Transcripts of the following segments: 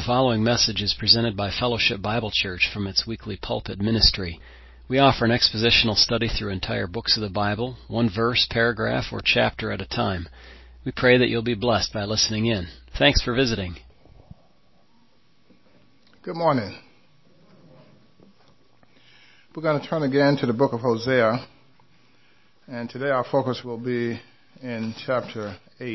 The following message is presented by Fellowship Bible Church from its weekly pulpit ministry. We offer an expositional study through entire books of the Bible, one verse, paragraph, or chapter at a time. We pray that you'll be blessed by listening in. Thanks for visiting. Good morning. We're going to turn again to the book of Hosea, and today our focus will be in chapter 8.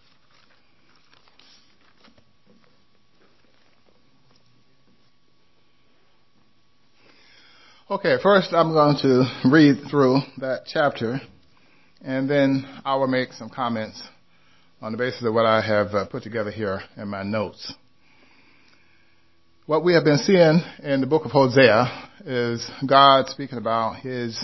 Okay, first I'm going to read through that chapter, and then I will make some comments on the basis of what I have put together here in my notes. What we have been seeing in the book of Hosea is God speaking about his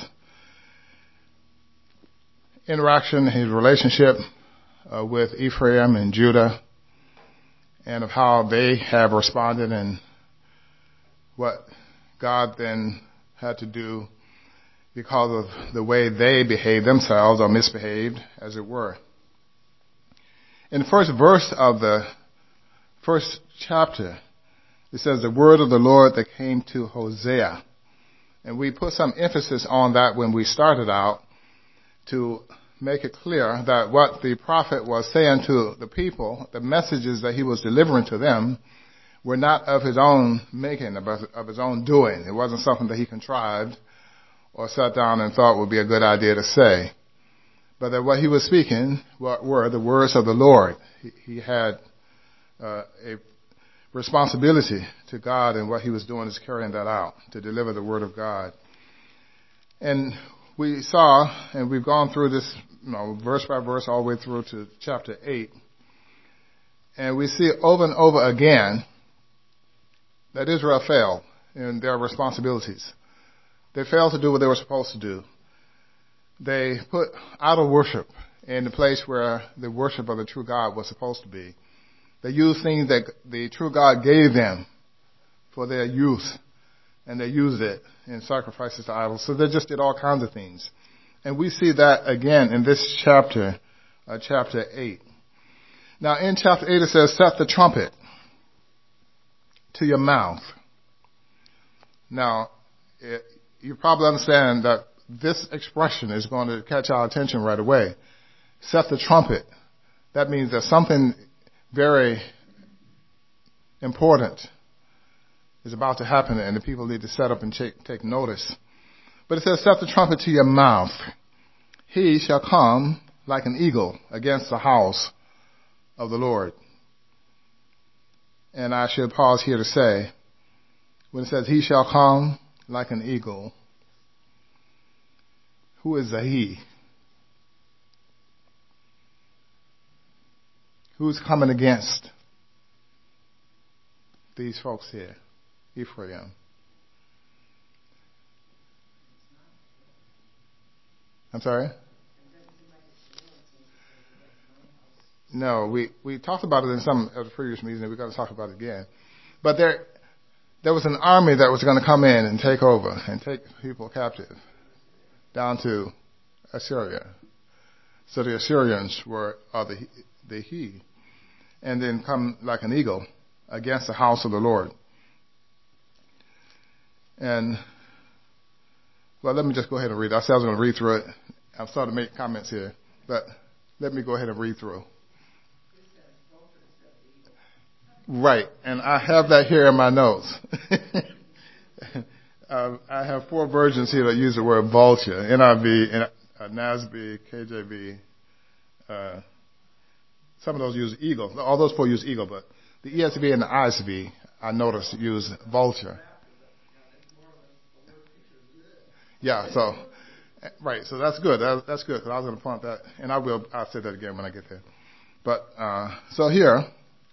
interaction, his relationship with Ephraim and Judah, and of how they have responded and what God then had to do because of the way they behaved themselves or misbehaved, as it were. In the first verse of the first chapter, it says, the word of the Lord that came to Hosea. And we put some emphasis on that when we started out to make it clear that what the prophet was saying to the people, the messages that he was delivering to them, were not of his own making, of his own doing. It wasn't something that he contrived or sat down and thought would be a good idea to say. But that what he was speaking were the words of the Lord. He had a responsibility to God, and what he was doing is carrying that out, to deliver the word of God. And we saw, and we've gone through this, verse by verse all the way through to chapter 8, and we see over and over again that Israel failed in their responsibilities. They failed to do what they were supposed to do. They put idol worship in the place where the worship of the true God was supposed to be. They used things that the true God gave them for their use, and they used it in sacrifices to idols. So they just did all kinds of things. And we see that again in this chapter, chapter 8. Now in chapter 8 it says, set the trumpet to your mouth. Now, you probably understand that this expression is going to catch our attention right away. Set the trumpet. That means that something very important is about to happen, and the people need to set up and take notice. But it says, set the trumpet to your mouth. He shall come like an eagle against the house of the Lord. And I should pause here to say, when it says, he shall come like an eagle, who is the he? Who's coming against these folks here? Ephraim. I'm sorry? No, we talked about it in some of the previous meetings, and we're going to talk about it again. But there was an army that was going to come in and take over and take people captive down to Assyria. So the Assyrians are the he, and then come like an eagle against the house of the Lord. And, well, let me just go ahead and read. I said I was going to read through it. I'm starting to make comments here, but let me go ahead and read through. Right, and I have that here in my notes. I have 4 versions here that use the word vulture: NIV, NASB, KJV. Some of those use eagle. All those 4 use eagle, but the ESV and the ISV, I noticed, use vulture. Yeah, so, right, so that's good. That's good, because I was going to point that, and I'll say that again when I get there. But, so here,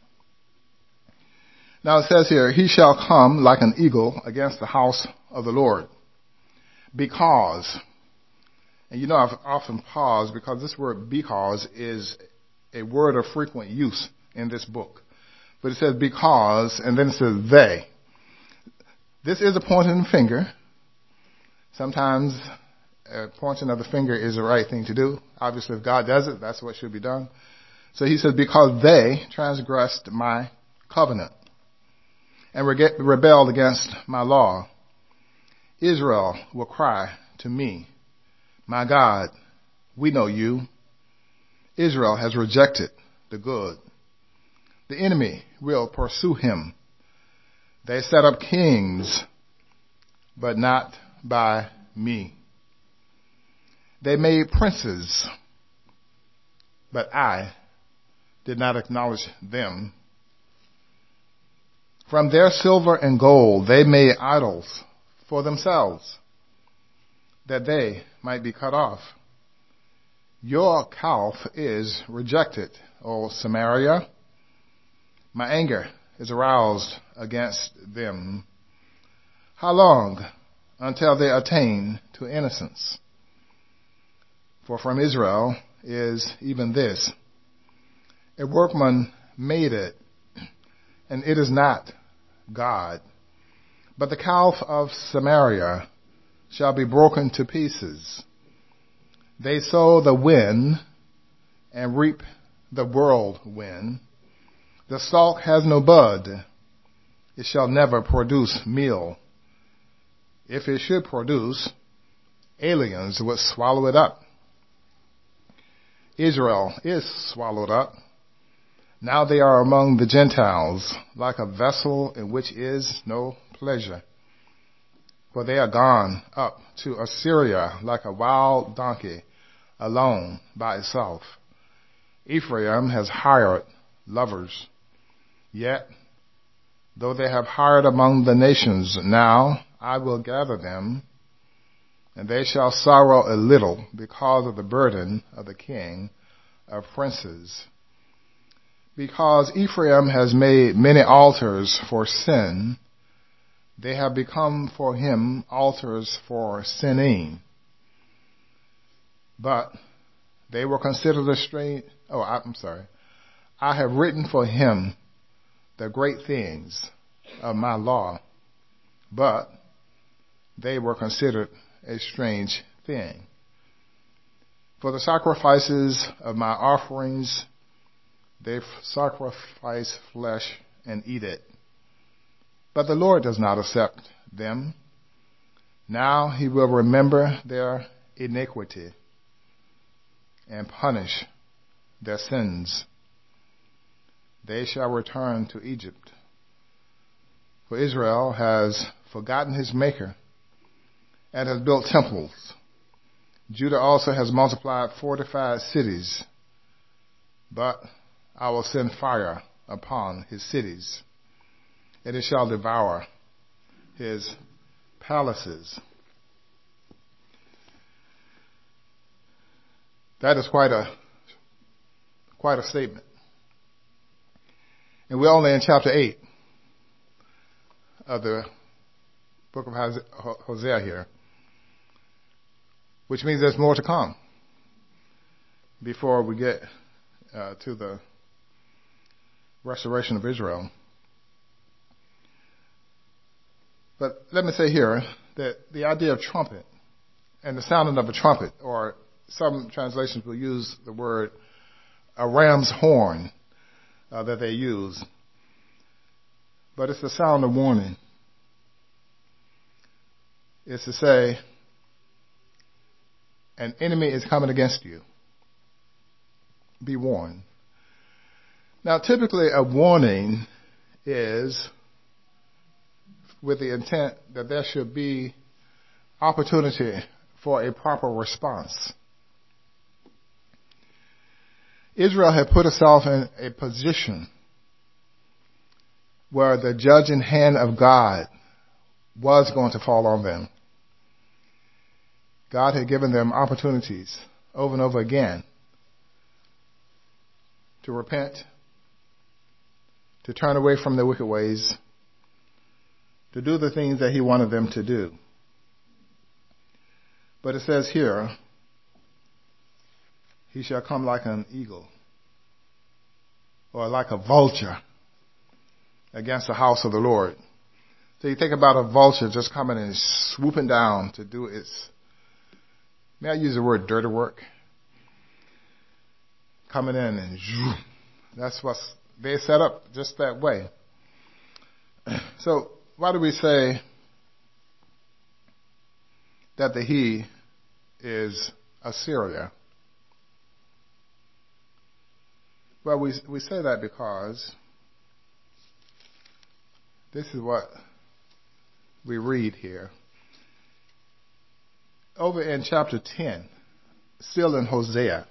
now it says here, he shall come like an eagle against the house of the Lord. Because, and I've often paused because this word because is a word of frequent use in this book. But it says because, and then it says they. This is a pointing finger. Sometimes pointing of the finger is the right thing to do. Obviously, if God does it, that's what should be done. So he says, because they transgressed my covenant. and rebelled against my law. Israel will cry to me, my God, we know you. Israel has rejected the good. The enemy will pursue him. They set up kings, but not by me. They made princes, but I did not acknowledge them. From their silver and gold they made idols for themselves, that they might be cut off. Your calf is rejected, O Samaria. My anger is aroused against them. How long until they attain to innocence? For from Israel is even this: a workman made it, and it is not God. But the calf of Samaria shall be broken to pieces. They sow the wind and reap the whirlwind. The stalk has no bud. It shall never produce meal. If it should produce, aliens would swallow it up. Israel is swallowed up. Now they are among the Gentiles, like a vessel in which is no pleasure. For they are gone up to Assyria like a wild donkey, alone by itself. Ephraim has hired lovers. Yet, though they have hired among the nations, now I will gather them, and they shall sorrow a little because of the burden of the king of princes. Because Ephraim has made many altars for sin, they have become for him altars for sinning. But they were considered a strange. I have written for him the great things of my law, but they were considered a strange thing. For the sacrifices of my offerings, they sacrifice flesh and eat it. But the Lord does not accept them. Now he will remember their iniquity and punish their sins. They shall return to Egypt. For Israel has forgotten his Maker and has built temples. Judah also has multiplied fortified cities. But I will send fire upon his cities, and it shall devour his palaces. That is quite a statement. And we're only in chapter 8 of the book of Hosea here, which means there's more to come before we get to the restoration of Israel. But let me say here that the idea of trumpet and the sounding of a trumpet, or some translations will use the word a ram's horn that they use, but it's the sound of warning. It's to say, an enemy is coming against you. Be warned. Now, typically a warning is with the intent that there should be opportunity for a proper response. Israel had put itself in a position where the judging hand of God was going to fall on them. God had given them opportunities over and over again to repent, to turn away from their wicked ways, to do the things that he wanted them to do. But it says here, he shall come like an eagle, or like a vulture against the house of the Lord. So you think about a vulture just coming and swooping down to do its, may I use the word dirty work? Coming in and that's what they set up just that way. So why do we say that the he is Assyria? Well, we say that because this is what we read here. Over in chapter 10, still in Hosea,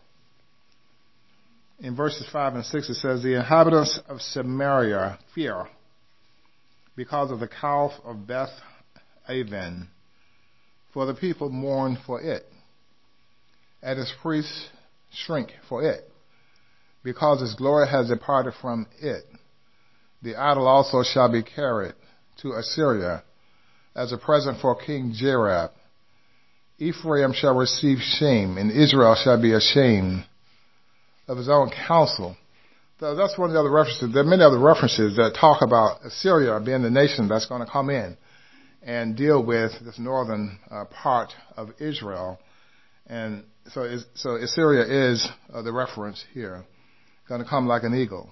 in verses 5 and 6, it says, the inhabitants of Samaria fear because of the calf of Beth Aven, for the people mourn for it, and its priests shrink for it, because its glory has departed from it. The idol also shall be carried to Assyria as a present for King Jareb. Ephraim shall receive shame, and Israel shall be ashamed of his own counsel. So that's one of the other references. There are many other references that talk about Assyria being the nation that's going to come in and deal with this northern part of Israel. And so Assyria is the reference here. Going to come like an eagle.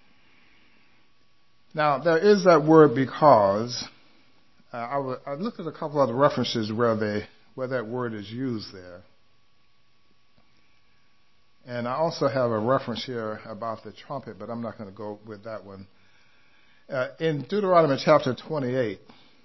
Now, there is that word because. I looked at a couple other references where that word is used there. And I also have a reference here about the trumpet, but I'm not going to go with that one. In Deuteronomy chapter 28,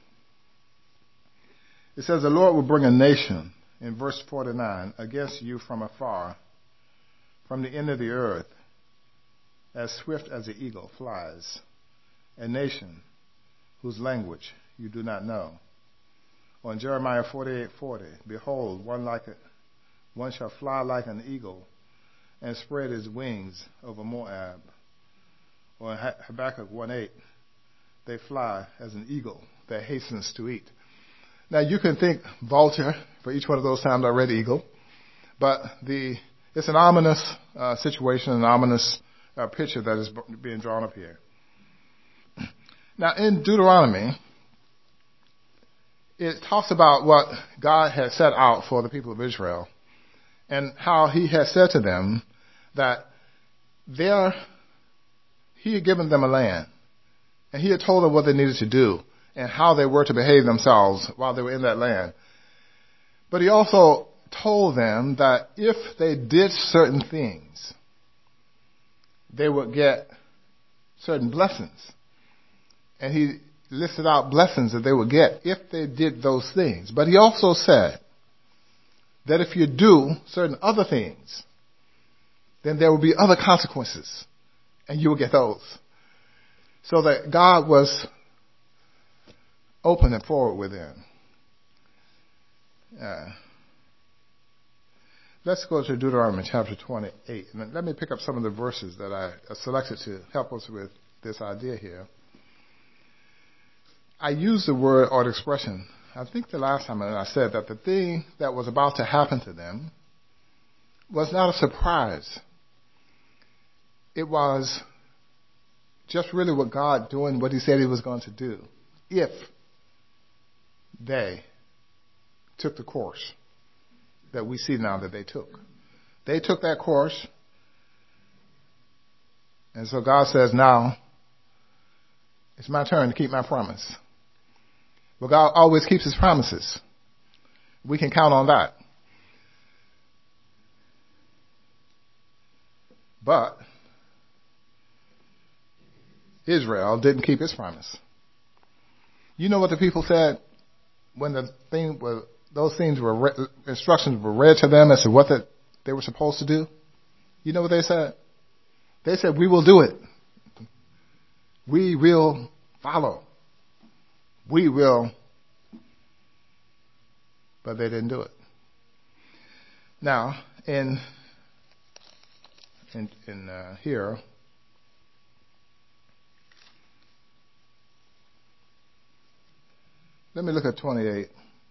it says, the Lord will bring a nation, in verse 49, against you from afar, from the end of the earth, as swift as the eagle flies, a nation whose language you do not know. Or in Jeremiah 48:40, behold, one shall fly like an eagle and spread his wings over Moab. Or in Habakkuk 1:8, they fly as an eagle that hastens to eat. Now you can think vulture for each one of those times I read eagle, but it's an ominous situation, an ominous picture that is being drawn up here. Now in Deuteronomy, it talks about what God had set out for the people of Israel and how he had said to them that he had given them a land and he had told them what they needed to do and how they were to behave themselves while they were in that land. But he also told them that if they did certain things, they would get certain blessings. And he listed out blessings that they would get if they did those things. But he also said that if you do certain other things, then there will be other consequences, and you will get those. So that God was open and forward with them. Let's go to Deuteronomy chapter 28. And let me pick up some of the verses that I selected to help us with this idea here. I used the word or the expression, I think the last time I said that the thing that was about to happen to them was not a surprise. It was just really what God doing what he said he was going to do if they took the course that we see now that they took. They took that course, and so God says, now it's my turn to keep my promise. But God always keeps his promises. We can count on that. But Israel didn't keep his promise. You know what the people said when those instructions were read to them as to what they were supposed to do? You know what they said? They said, we will do it. We will follow. We will. But they didn't do it. Now, in here, let me look at 28.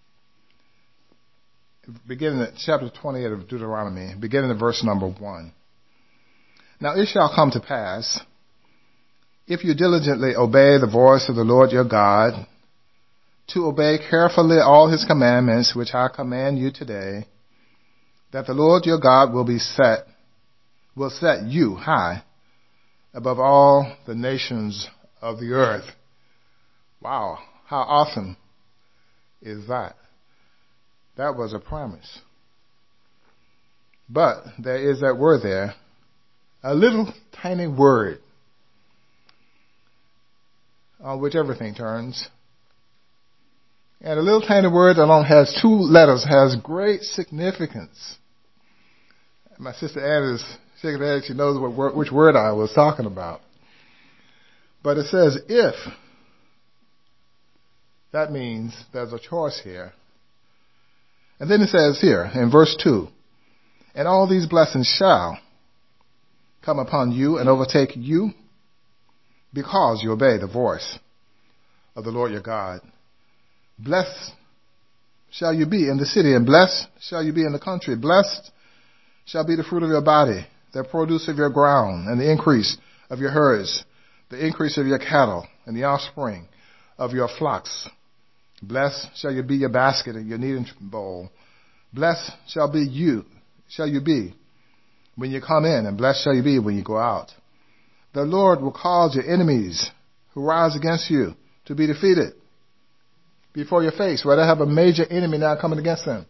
Beginning at chapter 28 of Deuteronomy, beginning at verse number 1. Now it shall come to pass, if you diligently obey the voice of the Lord your God, to obey carefully all his commandments which I command you today, that the Lord your God will set you high above all the nations of the earth. Wow, how awesome is that? That was a promise. But there is that word there, a little tiny word on which everything turns. And a little tiny word alone has 2 letters, has great significance. My sister Anne is shaking her head. She knows which word I was talking about. But it says if. That means there's a choice here. And then it says here in verse 2, and all these blessings shall come upon you and overtake you because you obey the voice of the Lord your God. Blessed shall you be in the city, and blessed shall you be in the country. Blessed shall be the fruit of your body, the produce of your ground, and the increase of your herds, the increase of your cattle, and the offspring of your flocks. Blessed shall you be your basket and your kneading bowl. Blessed shall you be when you come in, and blessed shall you be when you go out. The Lord will cause your enemies who rise against you to be defeated before your face. Well, they have a major enemy now coming against them.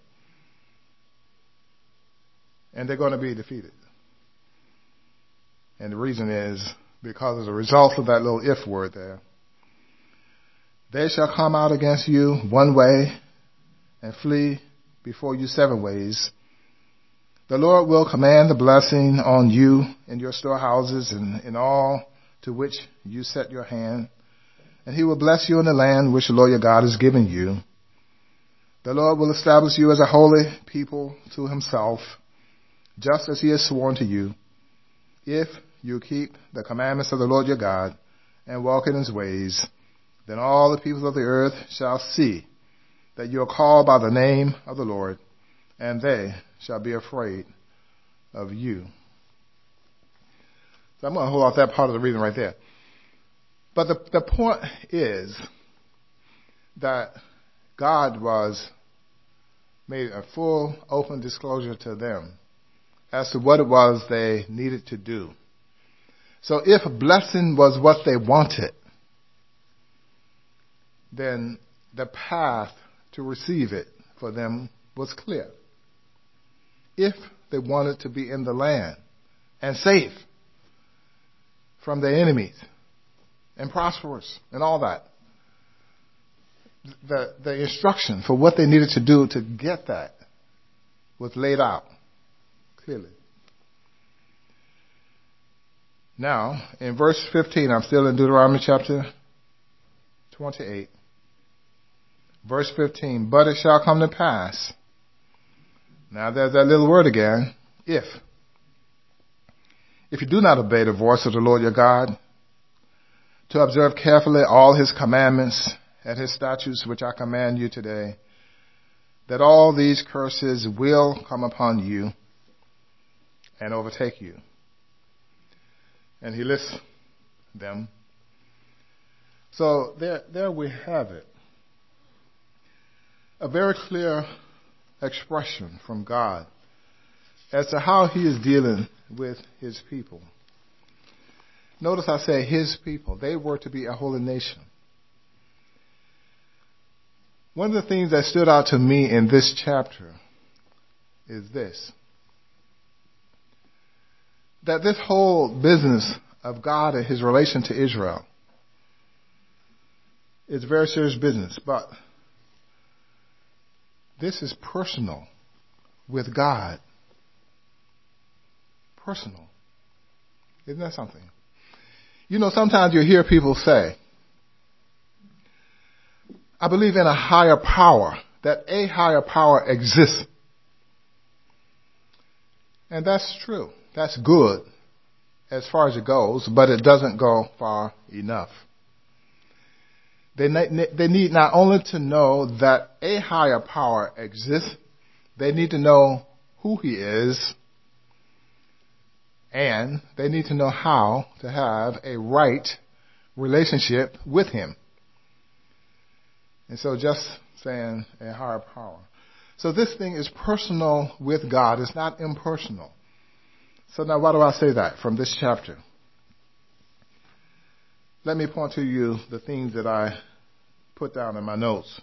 And they're going to be defeated. And the reason is because as a result of that little if word there, they shall come out against you one way and flee before you 7 ways. The Lord will command the blessing on you in your storehouses and in all to which you set your hand. And he will bless you in the land which the Lord your God has given you. The Lord will establish you as a holy people to himself, just as he has sworn to you, if you keep the commandments of the Lord your God and walk in his ways. Then all the peoples of the earth shall see that you are called by the name of the Lord, and they shall be afraid of you. So I'm going to hold off that part of the reading right there. But the point is that God made a full, open disclosure to them as to what it was they needed to do. So if blessing was what they wanted, then the path to receive it for them was clear. If they wanted to be in the land and safe from their enemies and prosperous and all that, the instruction for what they needed to do to get that was laid out clearly. Now, in verse 15, I'm still in Deuteronomy chapter 28. Verse 15, but it shall come to pass. Now there's that little word again, if. If you do not obey the voice of the Lord your God, to observe carefully all his commandments and his statutes which I command you today, that all these curses will come upon you and overtake you. And he lists them. So there we have it. A very clear expression from God as to how he is dealing with his people. Notice I say his people. They were to be a holy nation. One of the things that stood out to me in this chapter is this. That this whole business of God and his relation to Israel is very serious business, but this is personal with God. Personal. Isn't that something? You know, sometimes you hear people say, I believe in a higher power, that a higher power exists. And that's true. That's good as far as it goes, but it doesn't go far enough. They need not only to know that a higher power exists, they need to know who he is, and they need to know how to have a right relationship with him. And so just saying a higher power. So this thing is personal with God. It's not impersonal. So now why do I say that from this chapter? Let me point to you the things that I put down in my notes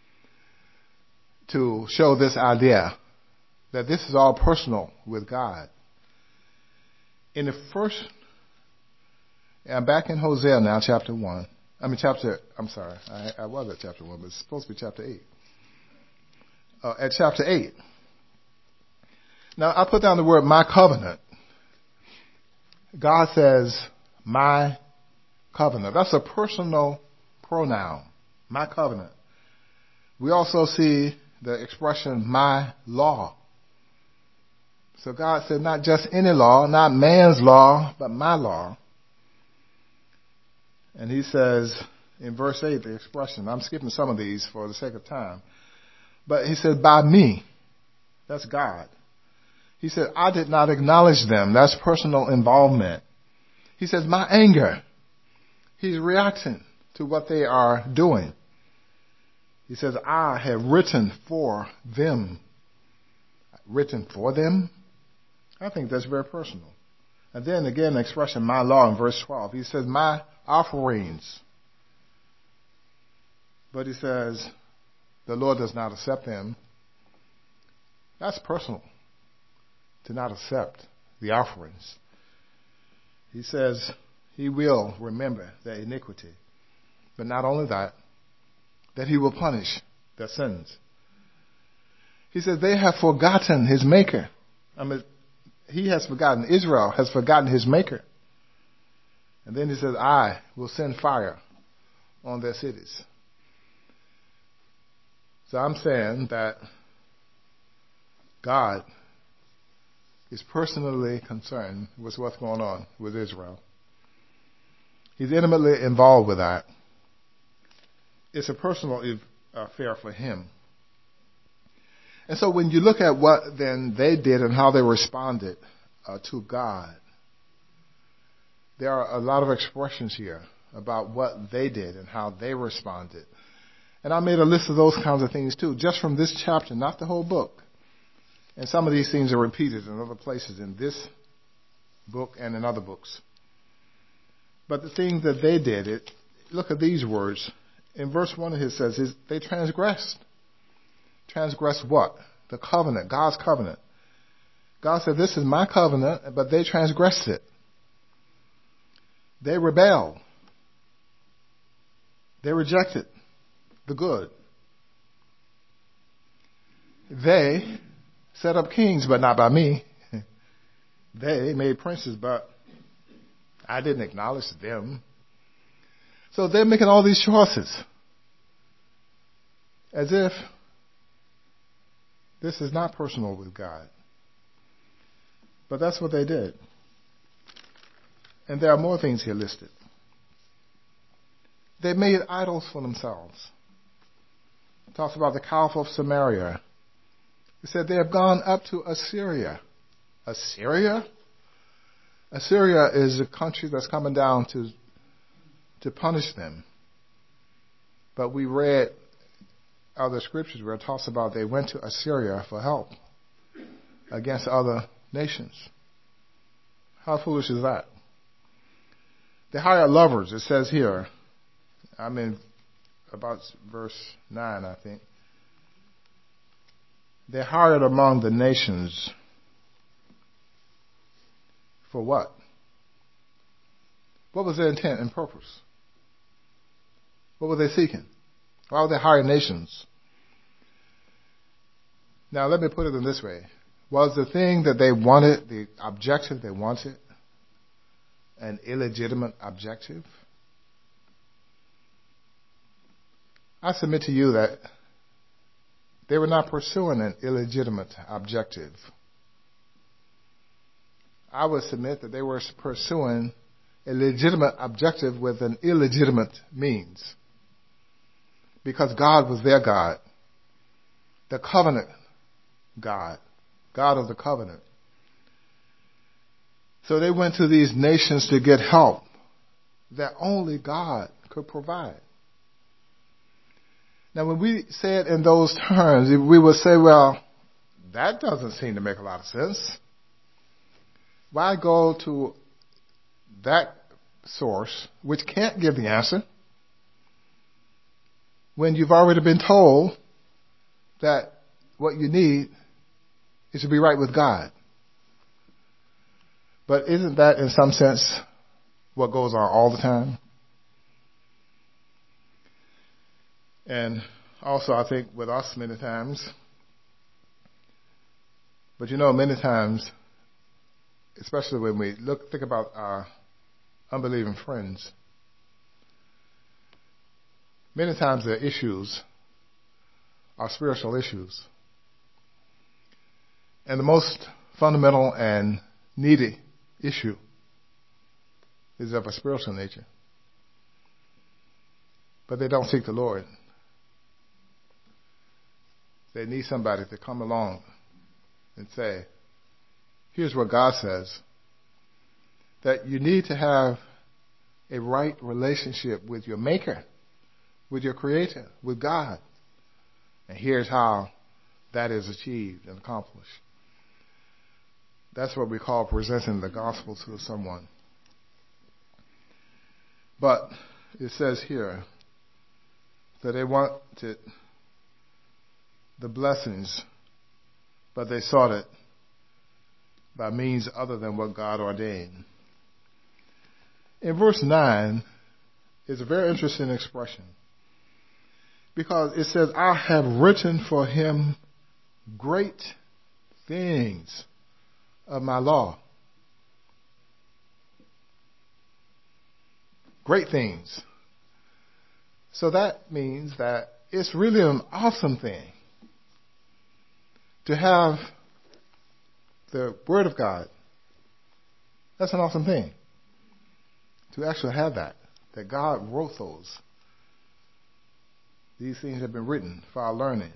to show this idea that this is all personal with God. In the first, I'm back in Hosea now, chapter 1. I was at chapter 1, but it's supposed to be chapter 8. At chapter 8. Now, I put down the word my covenant. God says, my covenant. That's a personal pronoun. My covenant. We also see the expression, my law. So God said not just any law, not man's law, but my law. And he says in verse 8, the expression, I'm skipping some of these for the sake of time, but he said, by me. That's God. He said, I did not acknowledge them. That's personal involvement. He says, my anger. He's reacting to what they are doing. He says, I have written for them. Written for them? I think that's very personal. And then again, the expression, my law in verse 12. He says, my offerings. But he says, the Lord does not accept them. That's personal, to not accept the offerings. He says he will remember their iniquity. But not only that he will punish their sins. He says they have forgotten his maker. He has forgotten, Israel has forgotten his maker. And then he says, I will send fire on their cities. So I'm saying that God is personally concerned with what's going on with Israel. He's intimately involved with that. It's a personal affair for him. And so when you look at what then they did and how they responded to God, there are a lot of expressions here about what they did and how they responded. And I made a list of those kinds of things too, just from this chapter, not the whole book. And some of these things are repeated in other places in this book and in other books. But the things that they did, look at these words. In verse 1 it says, they transgressed. Transgressed what? The covenant, God's covenant. God said, this is my covenant, but they transgressed it. They rebelled. They rejected the good. They set up kings, but not by me. They made princes, but I didn't acknowledge them. So they're making all these choices as if this is not personal with God. But that's what they did. And there are more things here listed. They made idols for themselves. It talks about the Calf of Samaria. It said they have gone up to Assyria. Assyria? Assyria is a country that's coming down to punish them. But we read other scriptures where it talks about they went to Assyria for help against other nations. How foolish is that? They hired lovers. It says here, I'm in about verse 9, I think. They hired among the nations for what? What was their intent and purpose? What were they seeking? Why would they hire nations? Now let me put it in this way. Was the thing that they wanted, the objective they wanted, an illegitimate objective? I submit to you that they were not pursuing an illegitimate objective. I would submit that they were pursuing a legitimate objective with an illegitimate means. Because God was their God. The covenant God. God of the covenant. So they went to these nations to get help that only God could provide. Now when we say it in those terms, we would say, well, that doesn't seem to make a lot of sense. Why go to that source which can't give the answer? when you've already been told that what you need is to be right with God? But isn't that in some sense what goes on all the time? And also I think with us many times, but many times, especially when we think about our unbelieving friends, many times their issues are spiritual issues. And the most fundamental and needy issue is of a spiritual nature. But they don't seek the Lord. They need somebody to come along and say, here's what God says, that you need to have a right relationship with your Maker, with your Creator, with God. And here's how that is achieved and accomplished. That's what we call presenting the gospel to someone. But it says here that they wanted the blessings, but they sought it by means other than what God ordained. In verse 9 is a very interesting expression, because it says, I have written for him great things of my law. Great things. So that means that it's really an awesome thing to have the Word of God. That's an awesome thing. To actually have that God wrote those. These things have been written for our learning.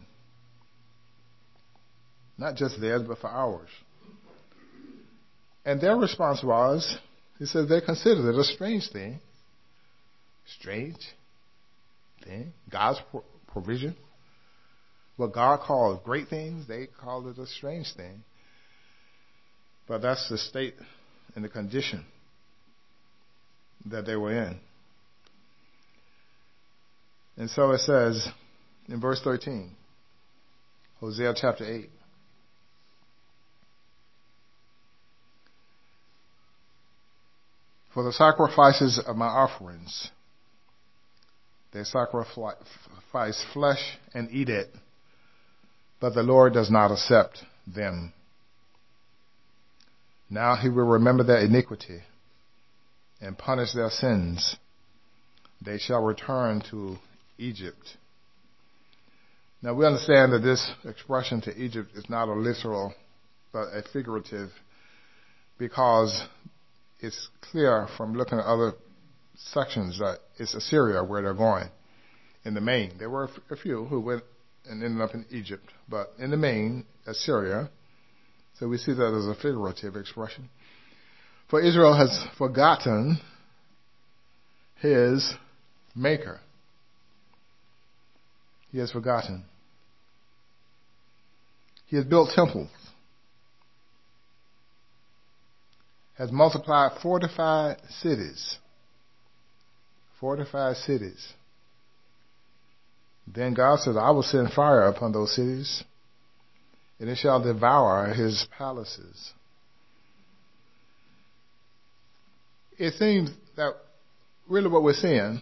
Not just theirs, but for ours. And their response was, he says they considered it a strange thing. Strange thing. God's provision. What God called great things, they called it a strange thing. But that's the state and the condition that they were in. And so it says in verse 13, Hosea chapter 8. For the sacrifices of my offerings, they sacrifice flesh and eat it, but the Lord does not accept them. Now he will remember their iniquity and punish their sins. They shall return to Egypt. Now we understand that this expression to Egypt is not a literal, but a figurative, because it's clear from looking at other sections that it's Assyria where they're going in the main. There were a few who went and ended up in Egypt, but in the main, Assyria. So we see that as a figurative expression. For Israel has forgotten his Maker. He has forgotten. He has built temples, has multiplied fortified cities. Fortified cities. Then God says, I will send fire upon those cities, and it shall devour his palaces. It seems that really what we're seeing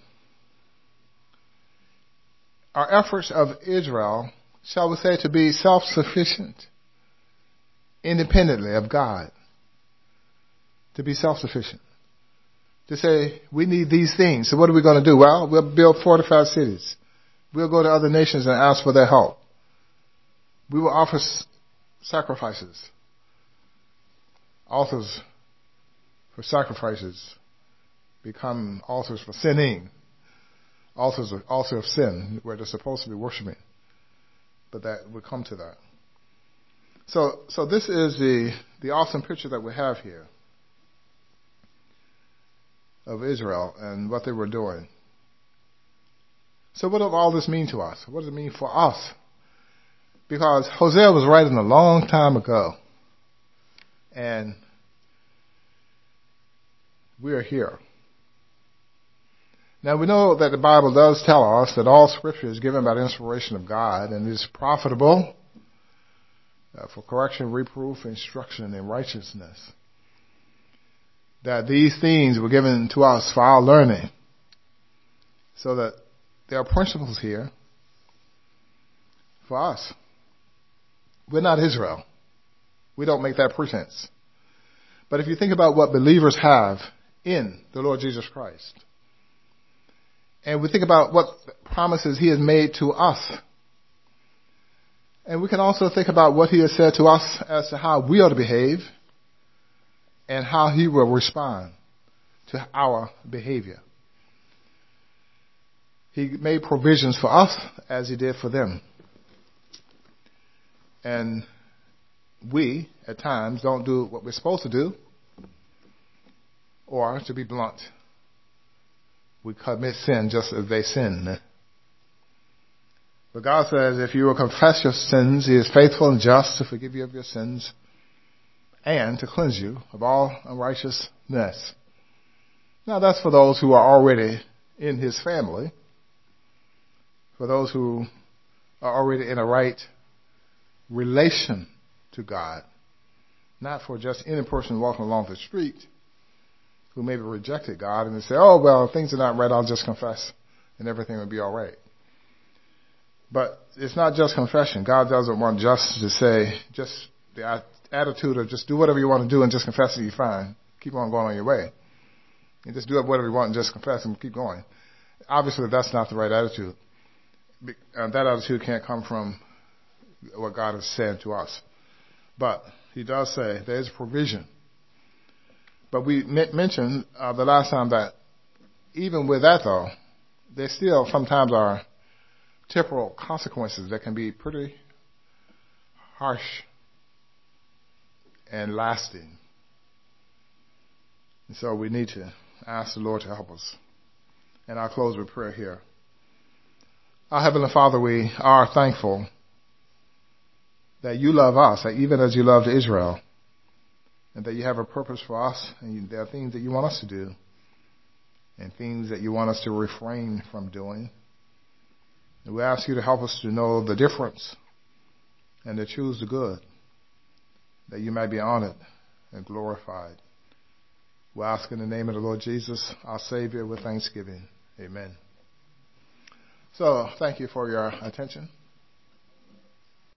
are efforts of Israel, shall we say, to be self-sufficient, independently of God. To be self-sufficient. To say, we need these things. So what are we going to do? Well, we'll build fortified cities. We'll go to other nations and ask for their help. We will offer sacrifices. Altars for sacrifices become altars for sinning. Altars of sin, where they're supposed to be worshiping. But that we'll come to that. So this is the awesome picture that we have here of Israel and what they were doing. So what does all this mean to us? What does it mean for us? Because Hosea was writing a long time ago. And we are here. Now we know that the Bible does tell us that all Scripture is given by the inspiration of God and is profitable for correction, reproof, instruction in righteousness. That these things were given to us for our learning. So that there are principles here for us. We're not Israel. We don't make that pretense. But if you think about what believers have in the Lord Jesus Christ, and we think about what promises He has made to us, and we can also think about what He has said to us as to how we ought to behave and how He will respond to our behavior. He made provisions for us as He did for them. And we, at times, don't do what we're supposed to do, or, to be blunt, we commit sin just as they sin. But God says if you will confess your sins, He is faithful and just to forgive you of your sins and to cleanse you of all unrighteousness. Now that's for those who are already in His family, for those who are already in a right relation to God, not for just any person walking along the street who maybe rejected God and they say, oh, well, if things are not right, I'll just confess and everything will be all right. But it's not just confession. God doesn't want just to say, just the attitude of just do whatever you want to do and just confess it, you're fine. Keep on going on your way. You just do whatever you want and just confess and keep going. Obviously, that's not the right attitude. That attitude can't come from what God has said to us. But He does say there is provision. But we mentioned the last time that even with that, though, there still sometimes are temporal consequences that can be pretty harsh and lasting. And so we need to ask the Lord to help us. And I'll close with prayer here. Our Heavenly Father, we are thankful that You love us, that even as You loved Israel, and that You have a purpose for us, and there are things that You want us to do, and things that You want us to refrain from doing. And we ask You to help us to know the difference and to choose the good, that You might be honored and glorified. We ask in the name of the Lord Jesus, our Savior, with thanksgiving. Amen. So, thank you for your attention.